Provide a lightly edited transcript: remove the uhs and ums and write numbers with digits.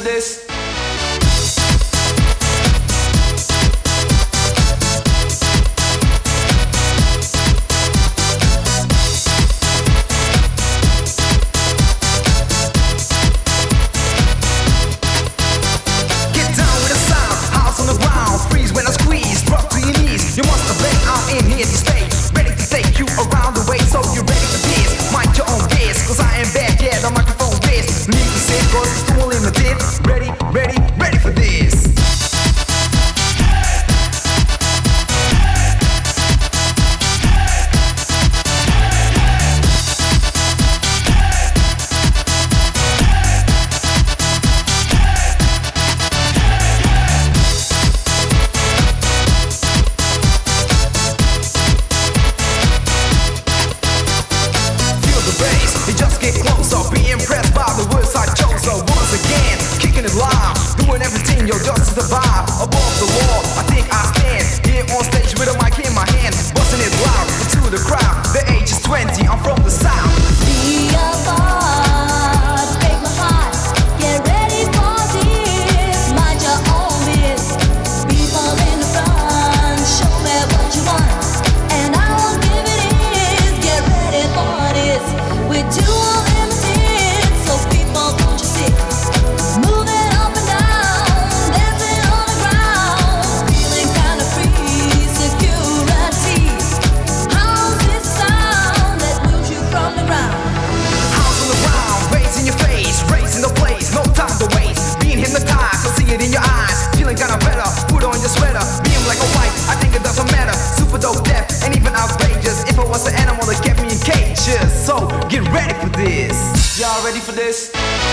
this? You must have been out in here to stay, ready to take you around the way. So you ready for this? Mind your own biz, cause I am back, yeah, the microphone biz. Need to say, cause it's too limited. Ready, ready, ready for this. You just get closer, be impressed by the words I chose. So once again, kicking it live, doing everything, yo, just to survive. Above the law, I think I stand here on stage with a mic in my hand, busting it loud into the crowd. The age is 20, I'm from the south. Be a boss, break my heart. Get ready for this. Mind your own biz. People in the front, show me what you want, and I will give it is. Get ready for this. We're too limited, so people don't you see? Moving up and down, dancing on the ground, feeling kinda free, security. How's this sound that moves you from the ground? House on the ground, bass in your face, raising the place, no time to waste. Being hypnotized, I see it in your eyes. Feeling kinda better, put on your sweater. Being like a white, I think it doesn't matter. Super dope, deaf, and even outrageous. If I was an animal that kept me in cages, so get ready for this. Y'all ready for this?